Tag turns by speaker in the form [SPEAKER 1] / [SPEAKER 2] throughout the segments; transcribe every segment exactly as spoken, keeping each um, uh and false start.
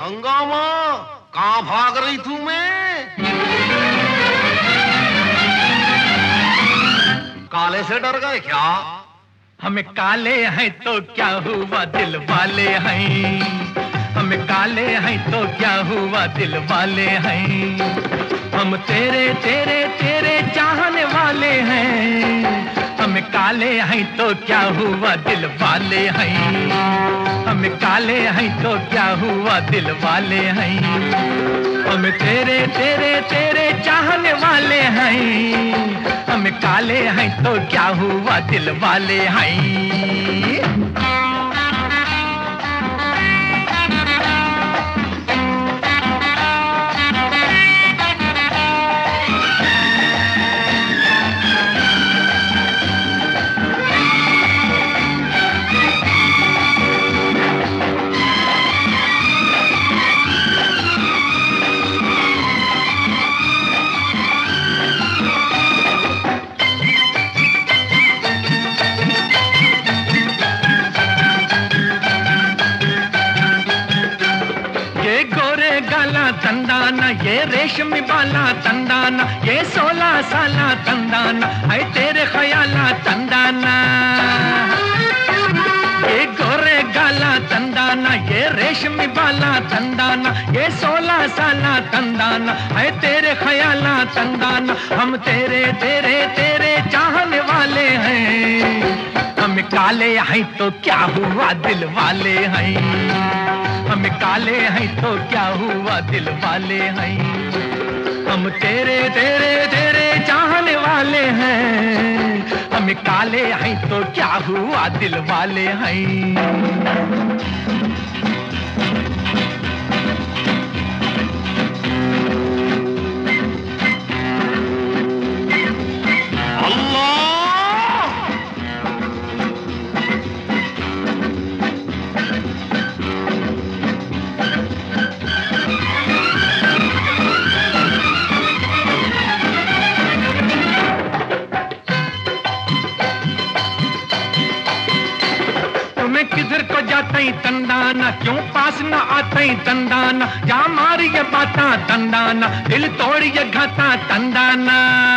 [SPEAKER 1] हंगामा, कहाँ भाग रही थू मैं? काले से डर गए क्या?
[SPEAKER 2] हम काले हैं तो क्या हुआ, दिल वाले हैं। हम काले हैं तो क्या हुआ, दिल वाले हैं। हम तेरे तेरे तेरे चाहने वाले हैं। हम काले हैं तो क्या हुआ, दिल वाले हैं। हम काले हैं तो क्या हुआ, दिल वाले हैं। हम तेरे तेरे तेरे चाहने वाले हैं। हम काले हैं तो क्या हुआ, दिल वाले हैं। तंदाना, ये रेशमी बाला तंदाना, ये सोलह साला तंदाना, है तेरे ख्याला तंदाना। ये गोरे गाला तंदाना, ये रेशमी बाला तंदाना, ये सोलह साला तंदाना, है तेरे ख्याला तंदाना। हम तेरे तेरे तेरे चाहने वाले हैं। हम काले हैं तो क्या हुआ, दिल वाले हैं। हम काले हैं तो क्या हुआ, दिल वाले हैं। हम तेरे तेरे तेरे चाहने वाले हैं। हम काले हैं तो क्या हुआ, दिल वाले हैं। किधर को जाते तंदाना, क्यों पास न आते तंदाना। जा मारी ये बाता तंदाना, दिल तोड़ ये घाता तंदाना।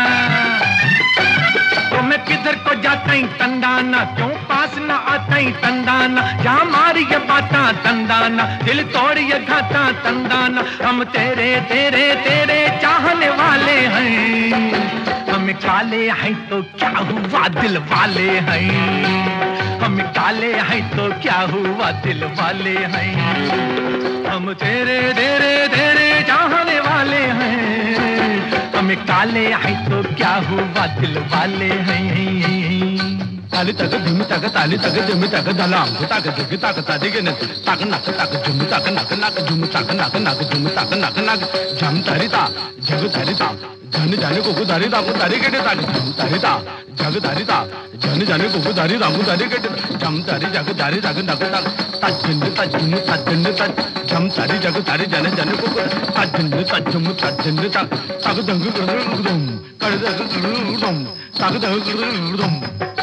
[SPEAKER 2] तो मैं किधर को जाते तंदाना, क्यों पास न आते तंदाना। जा मारी ये बाता तंदाना, दिल तोड़ ये घाता तंदाना। हम तेरे तेरे तेरे चाहने वाले हैं। हम काले हैं तो क्या हुआ, दिल वाले हैं। हम काले हैं तो क्या हुआ, दिल वाले हैं। हम तेरे तेरे तेरे चाहने वाले हैं। हम काले हैं तो क्या हुआ, दिल वाले हैं।
[SPEAKER 3] ताली तक धुम तक ताली तक धुम तक दलाम तक जग तक तादिगे न तक नक तक झुम तक नक नक झुम तक नक नक झुम तक नक नक झम तारिता जग तारिता जन जाने को को दारी दामु दारी के ताक झम तारिता जग तारिता जन जाने को को दारी दामु दारी के झम तारी जग दारी जग नक तक तजन तजन तजन तज झम तारी जग तारी जन जाने को तजन तजम तजन तक तक दंग गुदुम कर दंग गुदुम तक दंग गुदुम।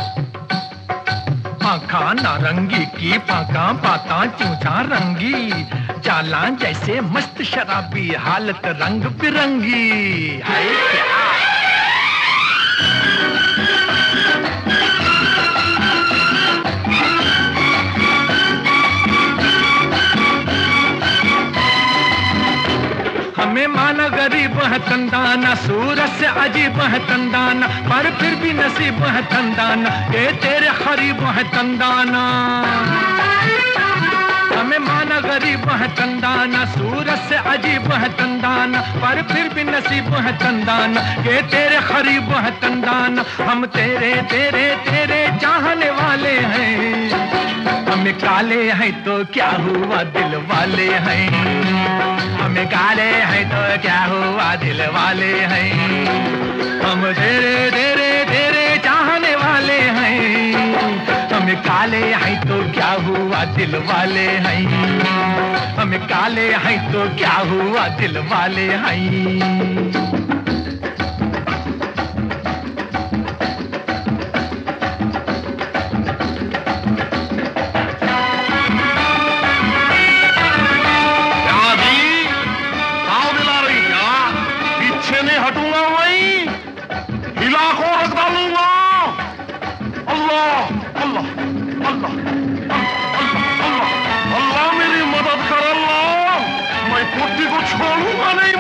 [SPEAKER 2] आँखा नारंगी की पाका पाता चूचा रंगी, जाला जैसे मस्त शराबी, हालत रंग बिरंगी। है क्या हमें माना गरीब है तंदाना, सूरत से अजीब है तंदाना, पर फिर भी नसीब है तंदाना। ये तेरे खरीब है तंदाना। हमें माना गरीब है तंदाना, सूरत से अजीब है तंदाना, पर फिर भी नसीब है तंदाना। ये तेरे खरीब है तंदाना। हम तेरे तेरे तेरे चाहने वाले हैं। हम काले हैं तो क्या हुआ, दिल वाले हैं। हम काले हैं तो क्या हुआ, दिल वाले हैं। हम तेरे तेरे तेरे चाहने वाले हैं। हम काले हैं तो क्या हुआ, दिल वाले हैं। हम काले हैं तो क्या हुआ, दिल वाले हैं।
[SPEAKER 1] क्या
[SPEAKER 2] हुआ नहीं